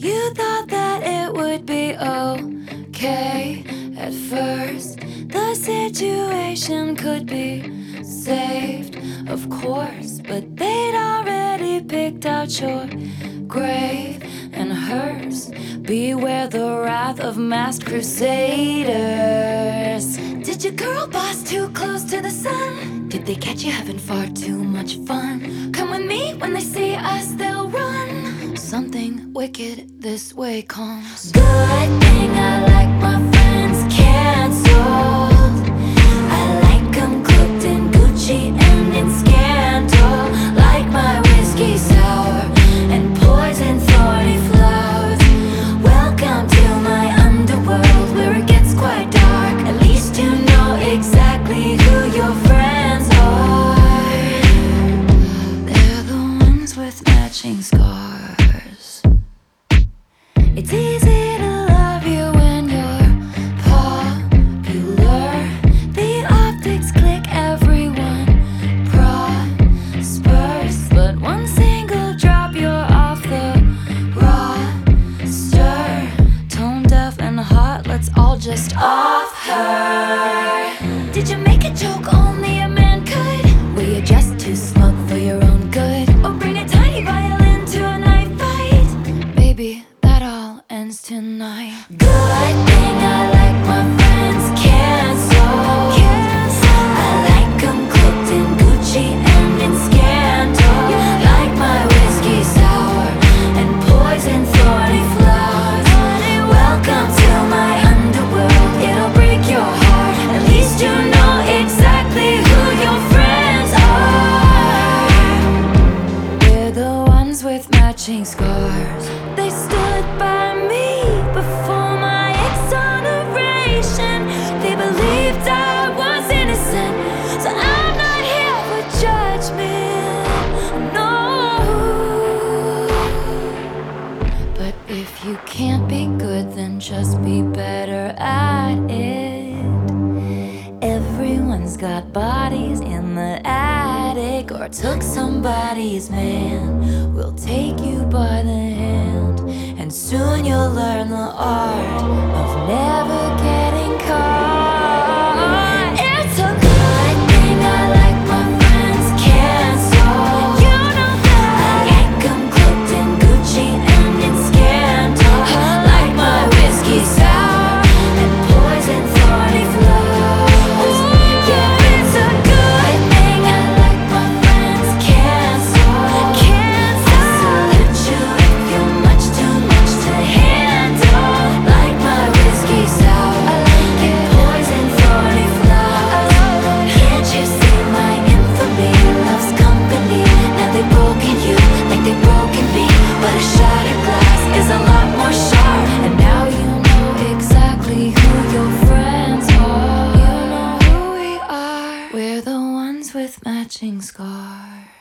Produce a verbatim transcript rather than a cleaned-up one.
You thought that it would be okay at first. The situation could be saved, of course, but they'd already picked out your grave and hers. Beware the wrath of masked crusaders. Did your girl boss too close to the sun? Did they catch you having far too much fun? Come with me, when they see us they'll run. Something wicked this way comes. Good thing I like my friends canceled. I like them cooked in Gucci and in scandal. Like my whiskey sour and poison thorny flowers. Welcome to my underworld where it gets quite dark. At least you know exactly who your friends are. They're the ones with matching scars. It's easy to love you when you're popular. The optics click, everyone prospers. But one single drop, you're off the roster. Tone deaf and hot, let's all just off her. Did you make a joke only a man could? Were you just too smug for your own good? Or bring a tiny violin to a knife fight? Baby, that all ends tonight. Good thing I like my friends canceled. I like them cooked in Gucci and in scandal. Like my whiskey sour and poison thorny flowers. Welcome to my underworld, it'll break your heart. At least you know exactly who your friends are. We're the ones with matching scars. They stood by me before my exoneration. They believed I was innocent, so I'm not here for judgment, no. But if you can't be good, then just be better at it. Everyone's got bodies in the attic, or took somebody's man. We'll take you by the hand, and soon you'll learn the art of never getting caught. It's a good thing I like my friends canceled. You know that I like them cooked in Gucci and in scandal. Like my whiskey sour and poison thorny flowers. Yeah, it's a good thing I like my friends canceled. I salute you if you're much too much to handle. Like my whiskey sour and poison thorny flowers. Can't you see my infamy loves company? Now they've broken you like they've broken me, but a shattered glass is a lot more sharp. And now you know exactly who your friends are. You know who we are. We're the ones with matching scars.